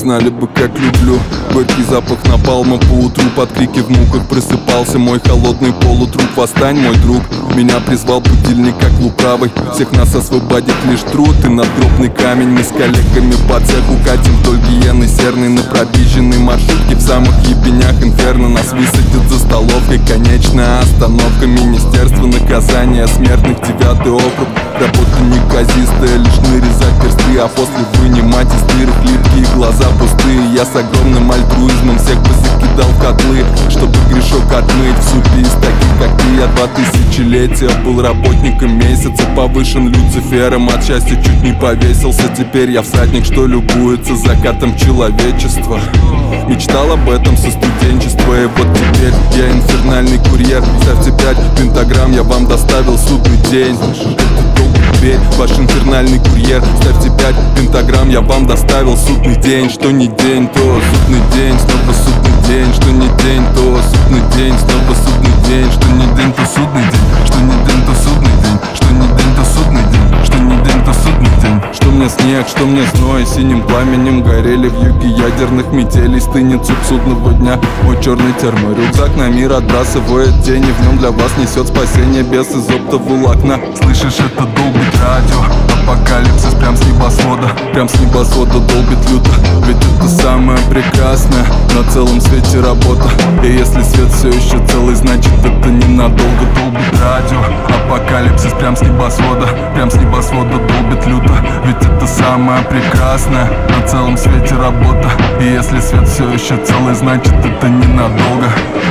знали бы, как люблю. Горький запах напалма поутру, под крики в муках просыпался мой холодный полутруп. Восстань, мой друг, меня призвал будильник как лукавый. Всех нас освободит лишь труд и надгробный камень. Мы с коллегами по цеху катим вдоль Гиены серной на пробиженной маршрутке. В самых ебенях инферно нас высадят за столовкой. Конечная остановка, министерство наказания смертных, 9-й округ. Работа неказистая, лишь нарезать персты, а после вынимать из дырок липкие глаза пустые. Я с огромным альтруизмом всех позакидал в котлы, чтобы грешок отмыть. В супе из таких, как ты, я 2000-летия был работником месяца, повышен Люцифером, от счастья чуть не повесился. Теперь я всадник, что любуется закатом человечества. Мечтал об этом со студенчества, и вот теперь я инфернальный курьер. Ставьте 5 пентаграмм, я вам доставил судный день. Теперь ваш инфернальный курьер. Ставьте 5 пентаграмм, я вам доставил судный день. Что не день, то судный день, снова судный день. Что не день, то судный день, снова судный день. Что не день, то судный день. Что не день, то судный день. Что не день, то судный день. Что не день, то судный день. Что мне снег, что мне зной, синим пламенем горели в юге ядерных метелей. Стынет суп судного дня, мой черный терморюкзак на мир отбрасывает тени. В нем для вас несет спасение без из оптоволокна. Слышишь, это долбит радио, апокалипсис прям с небосвода. Прям с небосвода долбит люто, ведь это самое прекрасное на целом свете работа. И если свет все еще целый, значит это ненадолго. Долбит радио, апокалипсис прям с небосвода. Прям с небосвода долбит люто, ведь это самое прекрасное на целом свете работа. И если свет все еще целый, значит это ненадолго.